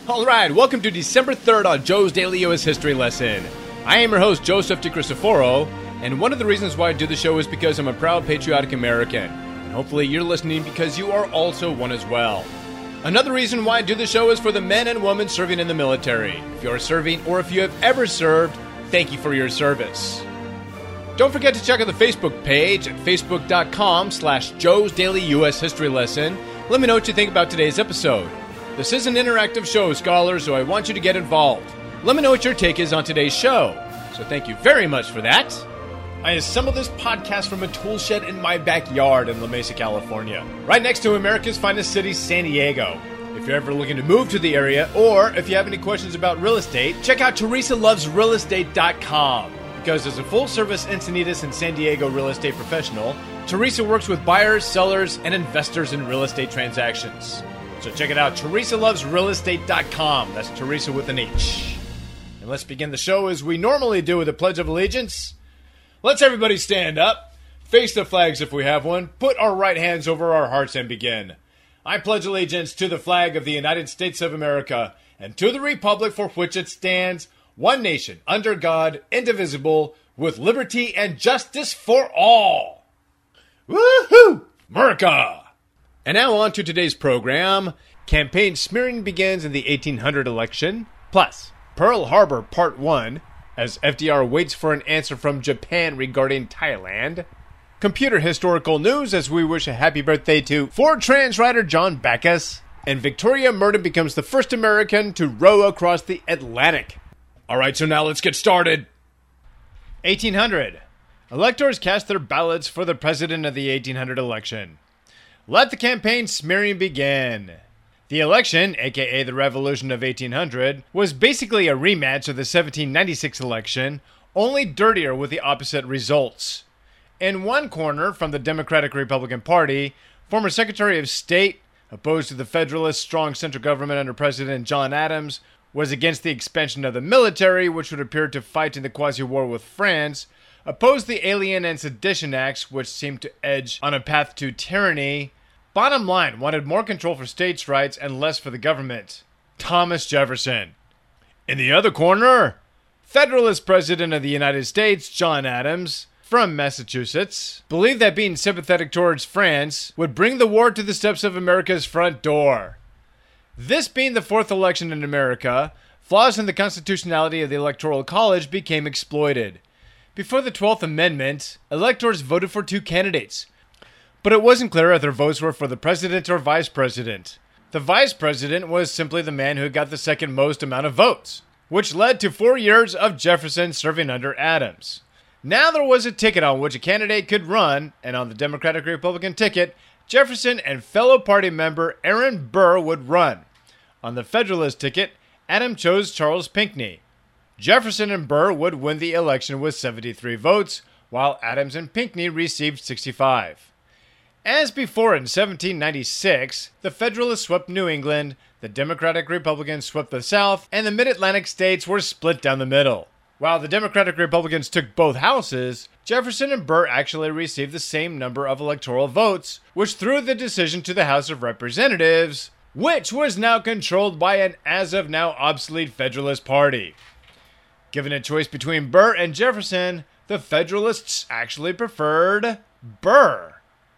Alright, welcome to December 3rd on Joe's Daily U.S. History Lesson. I am your host, Joseph DeCristoforo, and one of the reasons why I do the show is because I'm a proud patriotic American. And hopefully you're listening because you are also one as well. Another reason why I do the show is for the men and women serving in the military. If you are serving or if you have ever served, thank you for your service. Don't forget to check out the Facebook page at facebook.com/Joe's Daily U.S. History Lesson. Let me know what you think about today's episode. This is an interactive show, scholars, so I want you to get involved. Let me know what your take is on today's show. So thank you very much for that. I assembled this podcast from a tool shed in my backyard in La Mesa, California, right next to America's finest city, San Diego. If you're ever looking to move to the area, or if you have any questions about real estate, check out TeresaLovesRealEstate.com. Because as a full-service Encinitas and San Diego real estate professional, Teresa works with buyers, sellers, and investors in real estate transactions. So check it out, TeresaLovesRealEstate.com. That's Teresa with an H. And let's begin the show as we normally do with the Pledge of Allegiance. Let's everybody stand up, face the flags if we have one, put our right hands over our hearts and begin. I pledge allegiance to the flag of the United States of America and to the republic for which it stands, one nation, under God, indivisible, with liberty and justice for all. Woohoo! America! And now on to today's program. Campaign smearing begins in the 1800 election. Plus, Pearl Harbor Part 1, as FDR waits for an answer from Japan regarding Thailand. Computer historical news as we wish a happy birthday to Ford trans rider John Backus. And Victoria Merton becomes the first American to row across the Atlantic. Alright, so now let's get started. 1800. Electors cast their ballots for the president of the 1800 election. Let the campaign smearing begin. The election, aka the Revolution of 1800, was basically a rematch of the 1796 election, only dirtier with the opposite results. In one corner, from the Democratic-Republican Party, former Secretary of State, opposed to the Federalist strong central government under President John Adams, was against the expansion of the military, which would appear to fight in the quasi-war with France, opposed the Alien and Sedition Acts, which seemed to edge on a path to tyranny. Bottom line, wanted more control for states' rights and less for the government. Thomas Jefferson. In the other corner, Federalist President of the United States, John Adams, from Massachusetts, believed that being sympathetic towards France would bring the war to the steps of America's front door. This being the fourth election in America, flaws in the constitutionality of the Electoral College became exploited. Before the 12th Amendment, electors voted for two candidates, but it wasn't clear if their votes were for the president or vice president. The vice president was simply the man who got the second most amount of votes, which led to 4 years of Jefferson serving under Adams. Now there was a ticket on which a candidate could run, and on the Democratic-Republican ticket, Jefferson and fellow party member Aaron Burr would run. On the Federalist ticket, Adams chose Charles Pinckney. Jefferson and Burr would win the election with 73 votes, while Adams and Pinckney received 65. As before in 1796, the Federalists swept New England, the Democratic Republicans swept the South, and the Mid-Atlantic states were split down the middle. While the Democratic Republicans took both houses, Jefferson and Burr actually received the same number of electoral votes, which threw the decision to the House of Representatives, which was now controlled by an as-of-now obsolete Federalist Party. Given a choice between Burr and Jefferson, the Federalists actually preferred Burr.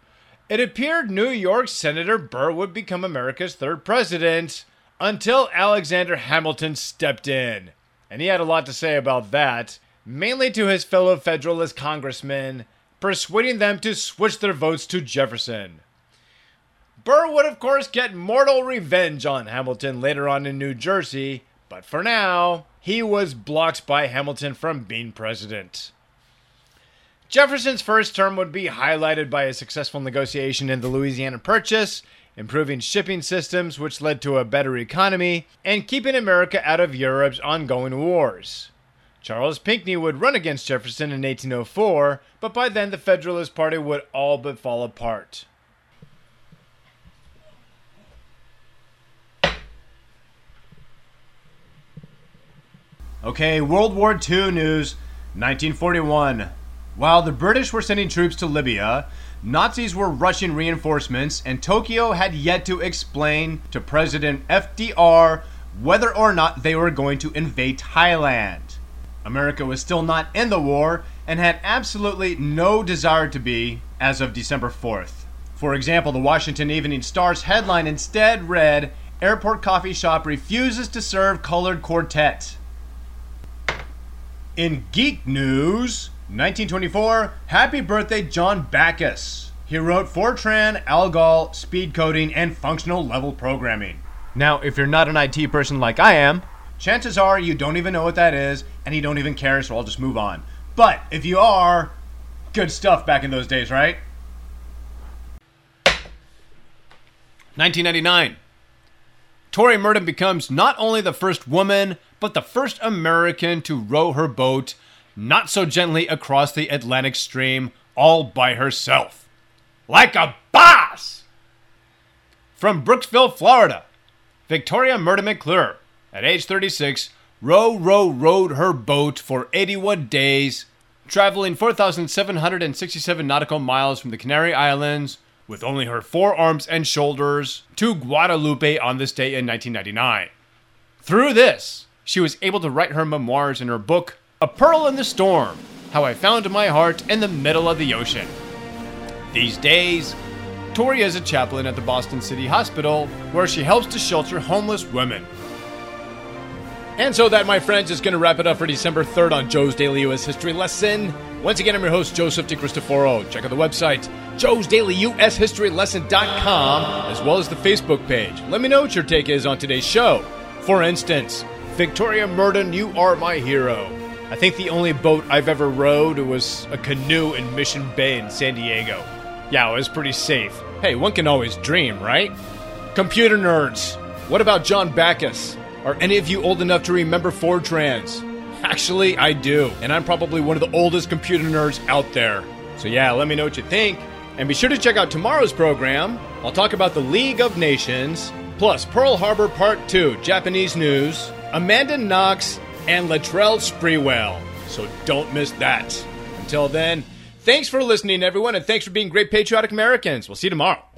It appeared New York Senator Burr would become America's third president until Alexander Hamilton stepped in. And he had a lot to say about that, mainly to his fellow Federalist congressmen, persuading them to switch their votes to Jefferson. Burr would of course get mortal revenge on Hamilton later on in New Jersey, but for now, he was blocked by Hamilton from being president. Jefferson's first term would be highlighted by a successful negotiation in the Louisiana Purchase, improving shipping systems which led to a better economy, and keeping America out of Europe's ongoing wars. Charles Pinckney would run against Jefferson in 1804, but by then the Federalist Party would all but fall apart. Okay, World War II news, 1941. While the British were sending troops to Libya, Nazis were rushing reinforcements, and Tokyo had yet to explain to President FDR whether or not they were going to invade Thailand. America was still not in the war and had absolutely no desire to be as of December 4th. For example, the Washington Evening Star's headline instead read, "Airport coffee shop refuses to serve colored quartet." In geek news, 1924, happy birthday John Backus. He wrote Fortran, Algol, speed coding, and functional level programming. Now, if you're not an IT person like I am, chances are you don't even know what that is, and you don't even care, so I'll just move on. But if you are, good stuff back in those days, right? 1999. Tori Murden becomes not only the first woman, but the first American to row her boat not so gently across the Atlantic Stream all by herself. Like a boss! From Brooksville, Florida, Victoria Murden McClure, at age 36, rowed her boat for 81 days, traveling 4,767 nautical miles from the Canary Islands with only her forearms and shoulders to Guadalupe on this day in 1999. Through this, she was able to write her memoirs in her book, A Pearl in the Storm, How I Found My Heart in the Middle of the Ocean. These days, Tori is a chaplain at the Boston City Hospital, where she helps to shelter homeless women. And so that, my friends, is going to wrap it up for December 3rd on Joe's Daily U.S. History Lesson. Once again, I'm your host, Joseph DeCristoforo. Check out the website, joesdailyushistorylesson.com, as well as the Facebook page. Let me know what your take is on today's show. For instance, Victoria Murden, you are my hero. I think the only boat I've ever rowed was a canoe in Mission Bay in San Diego. Yeah, it was pretty safe. Hey, one can always dream, right? Computer nerds, what about John Backus? Are any of you old enough to remember Fortrans? Actually, I do, and I'm probably one of the oldest computer nerds out there. So yeah, let me know what you think. And be sure to check out tomorrow's program. I'll talk about the League of Nations, plus Pearl Harbor Part 2, Japanese news, Amanda Knox, and Latrell Sprewell. So don't miss that. Until then, thanks for listening, everyone, and thanks for being great patriotic Americans. We'll see you tomorrow.